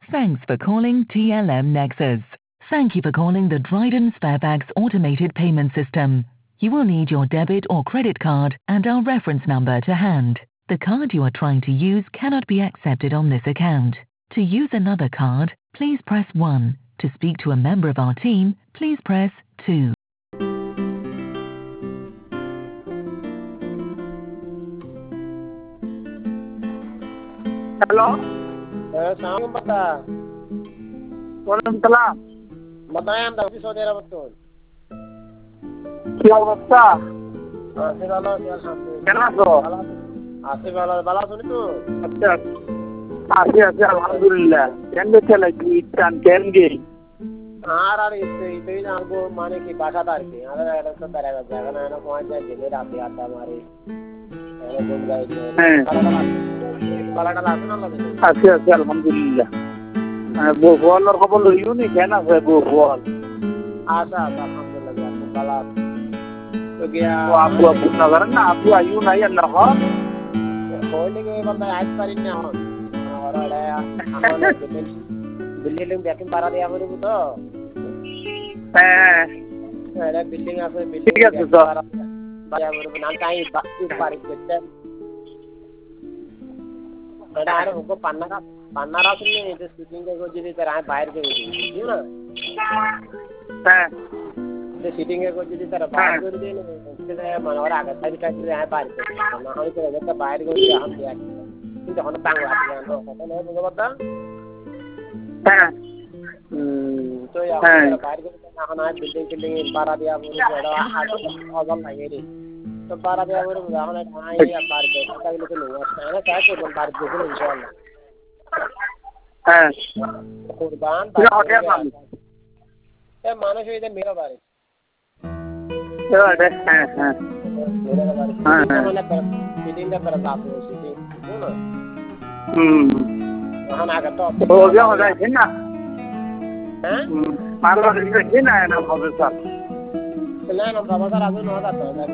Thanks for calling TLM Nexus. Thank you for calling the Dryden Sparebags automated payment system. You will need your debit or credit card and our reference number to hand. The card you are trying to use cannot be accepted on this account. To use another card, please press 1. To speak to a member of our team, please press 2. Hello, সালাম বাতা ওয়ালাইকুম সালাম। বাতায় আমরা Saudi আরব তো কি অবস্থা? আছি ভালো আছি কেন আছো? আছি ভালো ভালো আছো তো? আচ্ছা, আছি আলহামদুলিল্লাহ। কেন চলে কি টান কেন গে? আর ইতেই জানবো মানে কি বাসাটা আর কি আর এটা তো বেড়া জায়গা না না কোন জায়গায় গেলে রাতে আড্ডা মারি এরকম গাইছে পালাটা লাগবে না লাগে আছি আলহামদুলিল্লাহ। বউর খবর লইও নি কেন আছে বউ? আচ্ছা আলহামদুলিল্লাহ খুব ভালো আছি তো গিয়া আপু না করেন না, আপু আইও নাই আল্লাহ হইলে কি বলতে আজ পারি না এখন ওরা বিল্ডিং দেখেন পারা দেয়া হবে তো হ্যাঁ এটা বিল্ডিং আছে বিল্ডিং ঠিক আছে তো বাড়া বলবো না তাই বাকি পারি করতে এটা আর ওকে পান্নারা শুনে যে শুটিং এর যদি তার আয় বাইরে করে দিই বুঝছো না হ্যাঁ যে শুটিং এর যদি তার বাইরে করে দিই না মানে ওরা আগে সাইড কাট দিয়ে আয় বাইরে করে না হলে তো এটা বাইরে করে দিয়ে हम दिया কিন্তু এখন বাংলা দিয়ে আনো কথা না বুঝো কথা হ্যাঁ তো এখন বাইরে করে এখন আর বিল্ডিং পারা দেয়া বলে বড় আজল লাগে রে তো পারা দেয়া বলে এখন আই আর পার দে তাহলে তো লোক আসে না কাজ করব পার দে ইনশাআল্লাহ হ্যাঁ কুরবান এ মানুষ হইতে মেরা বাড়ি হ্যাঁ মানে সিটিংটা পরে যাবো সিটিং বুঝো না এখন আগে তো ও যা যাচ্ছে না হ্যাঁ মারলা দেখি না না হবে স্যার না না বাবা তার আগে নটা তো না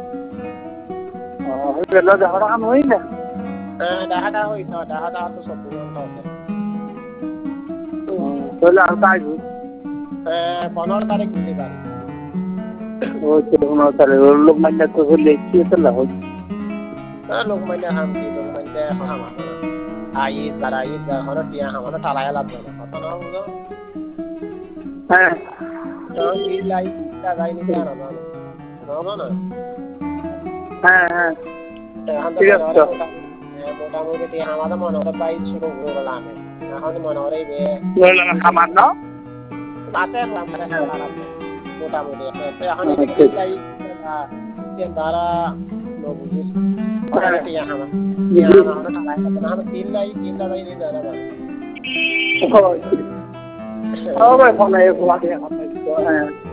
হইলো যাওয়া কাম হই না ডাহাটা হইতো ডাহাটা তো সব বন্ধ আছে তাহলে আর কাজ 15 তারিখ দিতে পারি ও 15 তারিখ লোক মানে তো লেখি তো লাভ লোক মানে हम की लोग মানে हम आई कराई हमारा टिया हमारा टालाया लाभ ना पता ना होगा হ্যাঁ তো এই লাইফ টা গাই নি জানা না না হ্যাঁ ঠিক আছে মোটামুটি আমাদের মনে হয় প্রায় শুরু হয়ে গেল আমি এখন মনে হয় বললাম খামার না আছে মোটামুটি এখন দ্বারা লোক তিন লাই নিয়ে জানা ও ভাই ফোনে